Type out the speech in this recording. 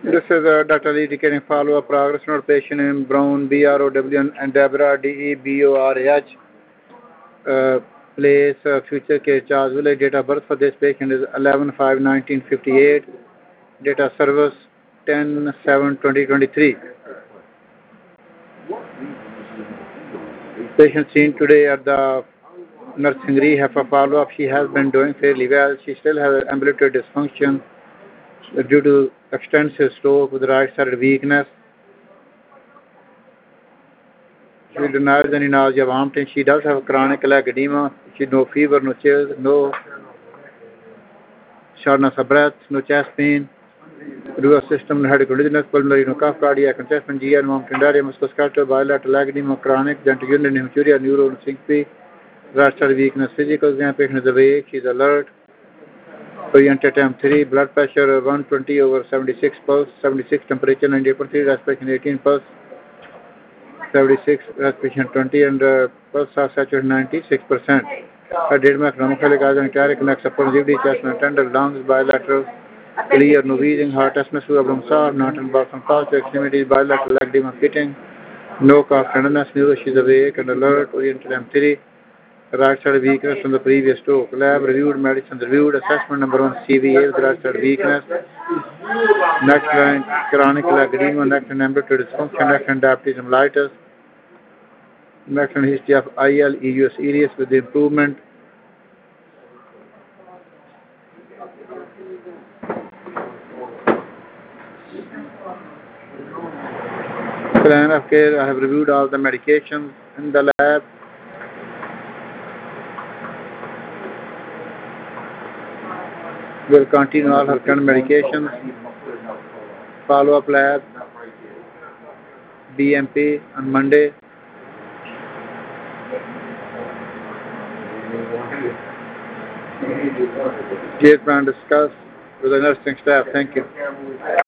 This is Dr. Ali indicating follow-up progress note patient in Brown, BROW, and Deborah, DEBORAH. Place, future case charge village. Date of birth for this patient is 11/5/1958. Date of service 10/7/2023. Patient seen today at the nursing rehab for follow-up. She has been doing fairly well. She still has ambulatory dysfunction due to extensive stroke with right-sided weakness. She denies any nausea, vomiting. She does have chronic leg edema. She no fever, no chills, no shortness of breath, no chest pain, nervous system, headache, dizziness, pulmonary, no cough, cardiac congestion, GI, vomiting, diarrhea, musculoskeletal, bilateral leg edema, chronic, gentle urinary hematuria, neuro syncope, right-sided weakness, physical exam. Patient is awake. She's alert. Oriented M3, blood pressure 120/76, pulse 76, temperature 98.3, respiration 18, pulse 76, respiration 20, and pulse saturation 96%. Edema, chromophilic organ, cardiac, neck, upper GD, chest, and tender, lungs, bilateral, clear, no wheezing, heart, asthma, abdomen soft, not in bulk and pulse, extremities, bilateral, leg edema, fitting, no cough, tenderness, neuro, she's awake and alert, oriented M3. Right side weakness from the previous stroke. Lab reviewed, medicines reviewed. Assessment number 1, CVA with right side weakness. Next line, chronic leg edema, next and ambulatory dysfunction, next and diabetes mellitus. Next and history of IL, EUS, ERIS with the improvement. Plan of care, I have reviewed all the medications in the lab. Will continue all her current medications. Follow-up lab, BMP on Monday. Care plan discussed with the nursing staff. Thank you.